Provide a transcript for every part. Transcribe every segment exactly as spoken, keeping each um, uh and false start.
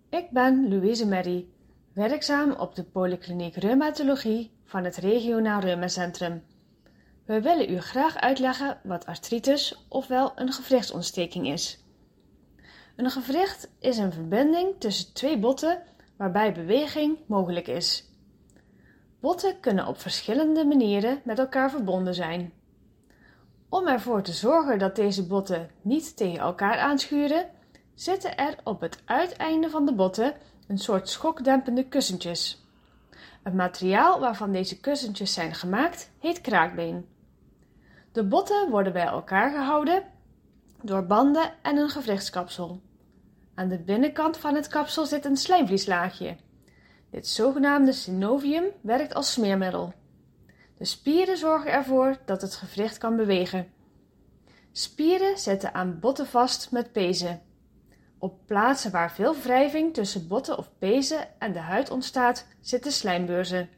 Ik ben Louise Merrie, werkzaam op de Polykliniek Reumatologie van het Regionaal Reumacentrum. We willen u graag uitleggen wat artritis ofwel een gewrichtsontsteking is. Een gewricht is een verbinding tussen twee botten waarbij beweging mogelijk is. Botten kunnen op verschillende manieren met elkaar verbonden zijn. Om ervoor te zorgen dat deze botten niet tegen elkaar aanschuren, zitten er op het uiteinde van de botten een soort schokdempende kussentjes. Het materiaal waarvan deze kussentjes zijn gemaakt heet kraakbeen. De botten worden bij elkaar gehouden door banden en een gewrichtskapsel. Aan de binnenkant van het kapsel zit een slijmvlieslaagje. Dit zogenaamde synovium werkt als smeermiddel. De spieren zorgen ervoor dat het gewricht kan bewegen. Spieren zitten aan botten vast met pezen. Op plaatsen waar veel wrijving tussen botten of pezen en de huid ontstaat, zitten slijmbeurzen.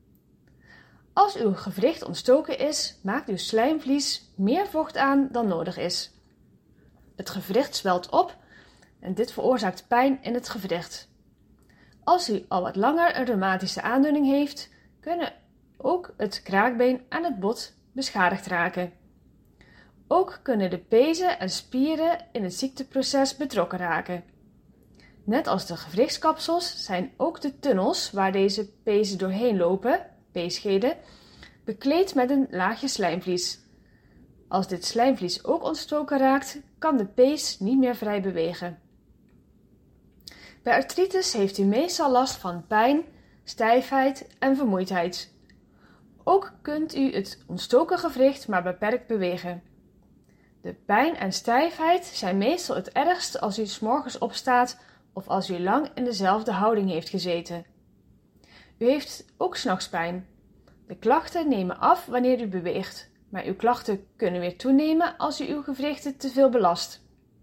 Als uw gewricht ontstoken is, maakt uw slijmvlies meer vocht aan dan nodig is. Het gewricht zwelt op en dit veroorzaakt pijn in het gewricht. Als u al wat langer een reumatische aandoening heeft, kunnen ook het kraakbeen en het bot beschadigd raken. Ook kunnen de pezen en spieren in het ziekteproces betrokken raken. Net als de gewrichtskapsels zijn ook de tunnels waar deze pezen doorheen lopen, peescheden, bekleed met een laagje slijmvlies. Als dit slijmvlies ook ontstoken raakt, kan de pees niet meer vrij bewegen. Bij artritis heeft u meestal last van pijn, stijfheid en vermoeidheid. Ook kunt u het ontstoken gewricht maar beperkt bewegen. De pijn en stijfheid zijn meestal het ergst als u 's morgens opstaat of als u lang in dezelfde houding heeft gezeten. U heeft ook 's nachts pijn. De klachten nemen af wanneer u beweegt, maar uw klachten kunnen weer toenemen als u uw gewrichten te veel belast.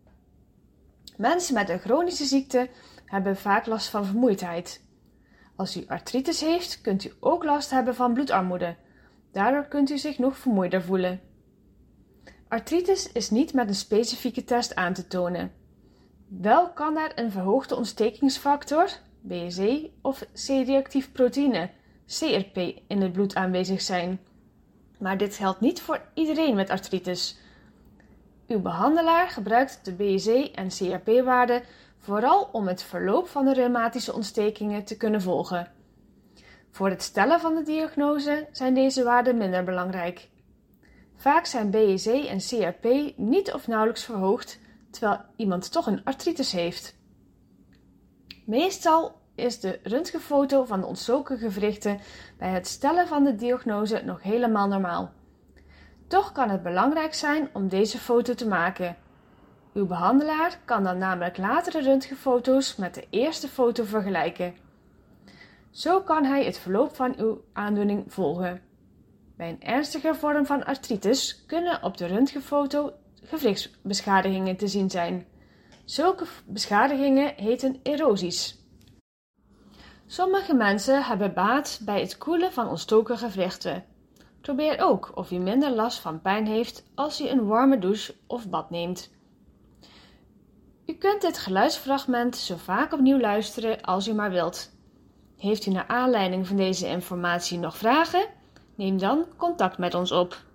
Mensen met een chronische ziekte hebben vaak last van vermoeidheid. Als u artritis heeft, kunt u ook last hebben van bloedarmoede. Daardoor kunt u zich nog vermoeider voelen. Artritis is niet met een specifieke test aan te tonen. Wel kan er een verhoogde ontstekingsfactor, B S E, of C-reactief proteïne, C R P, in het bloed aanwezig zijn. Maar dit geldt niet voor iedereen met artritis. Uw behandelaar gebruikt de B S E en C R P-waarden vooral om het verloop van de reumatische ontstekingen te kunnen volgen. Voor het stellen van de diagnose zijn deze waarden minder belangrijk. Vaak zijn B S E en C R P niet of nauwelijks verhoogd, terwijl iemand toch een artritis heeft. Meestal is de röntgenfoto van de ontstoken gewrichten bij het stellen van de diagnose nog helemaal normaal. Toch kan het belangrijk zijn om deze foto te maken. Uw behandelaar kan dan namelijk latere röntgenfoto's met de eerste foto vergelijken. Zo kan hij het verloop van uw aandoening volgen. Bij een ernstige vorm van artritis kunnen op de röntgenfoto gewrichtsbeschadigingen te zien zijn. Zulke beschadigingen heten erosies. Sommige mensen hebben baat bij het koelen van ontstoken gewrichten. Probeer ook of u minder last van pijn heeft als u een warme douche of bad neemt. U kunt dit geluidsfragment zo vaak opnieuw luisteren als u maar wilt. Heeft u naar aanleiding van deze informatie nog vragen? Neem dan contact met ons op.